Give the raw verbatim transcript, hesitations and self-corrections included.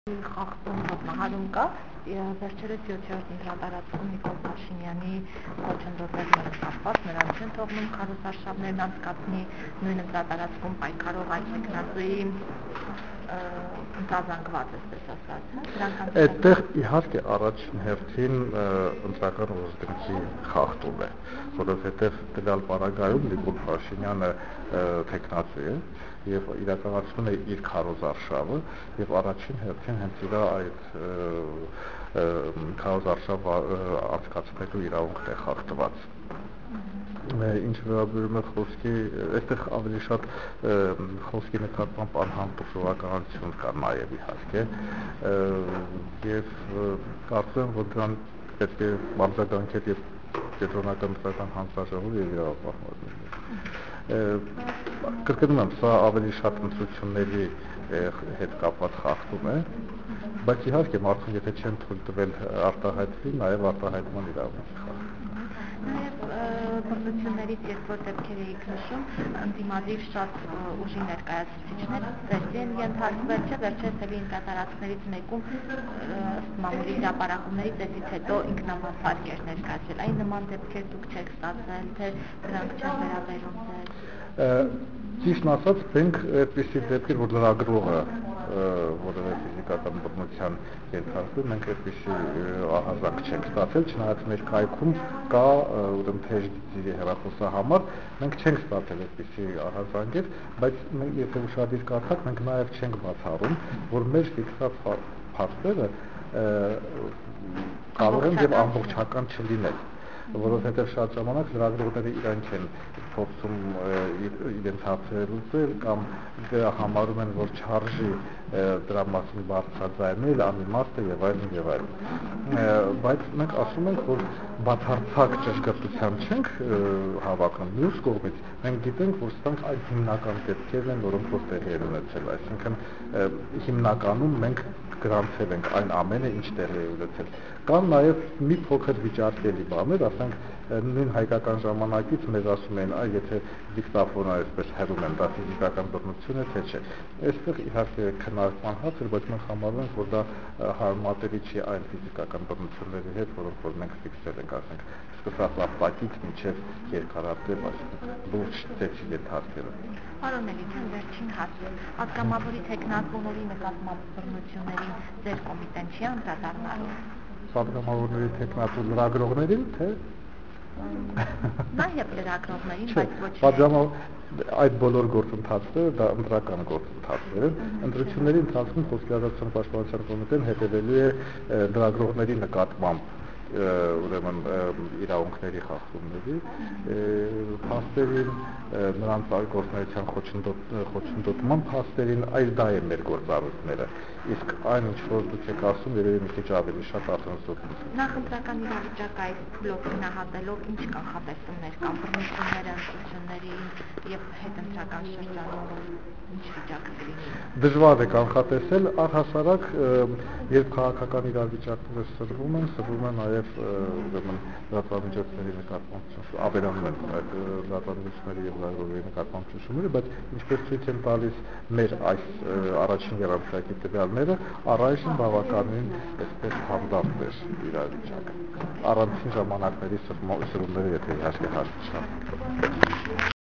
Խախտում ոտնահարում կա, վերջերս յոթերորդ ընտրատարածքում Նիկոլ Փաշինյանի խոչընդոտներն կապված, նրան չեն թողնում քարոզարշավներն անցկացնի, նույն ընտրատարածքում պայքարող այլ տեխնատուի ընտրազանգված էսպես ասած, այդտեղ իհարկե առաջին հերթին ընտրական օրենսդրքի խախտում է, որովհետև տվյալ պարագայում Նիկոլ Փաշինյանը տեխնատու է եւ իրականացնում է իր քարոզարշավը եւ առաջին հերթին հենց իր այդ քարոզարշավը անցկացնելու իրավունքն է խախտված։ Ինչ վերաբերում է խոսքի, այստեղ ավելի շատ խոսքի նկատմամբ անհամբուրժողականություն կա նաև իհարկե եւ կարծում եմ, որ դրան պետք է բարձրաձայնել եւ կենտրոնական պետական հանձնաժողովը եւ իրավապահողները։ Կրկնում եմ, սա ավելի շատ ընտրությունների հետ կապված խախտում է, բայց իհարկե մարդուն եթե չեն թույլ տվել արտահայտվի, նաև արտահայտման իրավունք կա։ Բռնություններից երբ որ դեպքեր էիք նշում, ընդդիմադիր շատ ուժի ներկայացուցիչներ ծեծի են ենթարկվել, չէ՞ վերջերս էլի ընտրատարածքներից մեկում մամուլի հրապարակումների ծեծից հետո ինքնամասարք էր ներկայացրել, այն նման դեպքեր դուք չեք ստացել, թե դրանք չեն վերաբերում ձեզ։ Ճիշտն ասած, մենք այդպիսի դեպքեր, որ լրագրողը որևէ ֆիզիկական բռնության ենթարկվում, մենք այդպիսի ահազանգ չենք ստացել, չնայած մեր կայքում կա ուրեմն թեժգծի հեռախոսահամար, մենք չենք ստացել այդպիսի ահազանգեր, բայց եթե ուշադիր կարդաք, մենք նաև չենք բացառում, որ մեր ֆիքսած փաստերը կարող են եւ ամբողջական չլինել, որովհետև շատ ժամանակ լրագրողները իրանք են փորձում իրենց հարցերը լուծել կամ համարում են, որ չարժի դրա մասին բարձրաձայնել, անիմաստ է եւ այլն եւ այլն։ Բայց մենք ասում ենք, որ բացարձակ ճշգրտության չենք հավակնում, մյուս կողմից մենք գիտենք, որ սրանք այդ հիմնական դեպքերն են, որոնք որ տեղի են ունեցել, այսինքն հիմնականում մենք գրանցել ենք այն ամենը, ինչ տեղի է ունեցել։ Կան նաև մի փոքր վիճարկելի բաներ, ասենք նույն հայկական ժամանակից մեզ ասում են, այ եթե դիկտաֆոնը այսպես հեռում են, դա ֆիզիկական բռնություն է, թե չէ։ Այստեղ իհարկե քննարկման հարց է, բայց մենք համարում ենք, որ դա հարմատելի չի այն ֆիզիկական բռնությունների հետ, որոնք որ մենք ֆիքսել ենք, ասենք սկսած ապակից մինչև երկարատև, այսինքն լուրջ ծեծի ենթարկելը։ Պարոն Մելիքյան, վերջին հարց, պատգամավորի տեխնատուների նկատմամբ բռնություններին ձեր կոմիտեն չի անդրադառնալու։ Պատգամավորների տեխնատու լրագրողներին, թե Նաև լրագրողներին, բայց ոչ այդ բոլոր գործընթացները դա ընտրական գործընթացներ են։ Ընտրությունների ընթացքում Խոսքի ազատության պաշտպանության կոմիտեն հետևելու է լրագրողների նկատմամբ ուրեմն իրավունքների խախտումների փաստերին, նրանց գործունեության խոչընդոտման փաստերին, այս դա է մեր գործառույթները։ Իսկ այն ինչ որ դուք եք ասում, երևի մի քիչ ավելի շատ արտոնսություն։ Նախընտրական իրավիճակը այս փուլով գնահատելով ինչ կանխատեսումներ կան բռնությունները ընտրություններին եւ հետընտրական շրջանում ինչ վիճակը կլինի։ Դժվար է կանխատեսել, առհասարակ երբ քաղաքական իրավիճակները սրվում են, սրվում է նաև ուրեմն լրատվամիջոցների նկատմամբ ավելանում են այդ լրատվամիջոցների եւ լրագրողների նկատմամբ ճնշումները, բայց ինչպես ցույց են տալիս մեր այս առաջին եռամսյակի տվյալները, առայժմ բավականին այսպես հանդարտ է իրավիճակը։ Առանցին ժամանակների սրումները եթե իհարկե հաշվի չառնենք։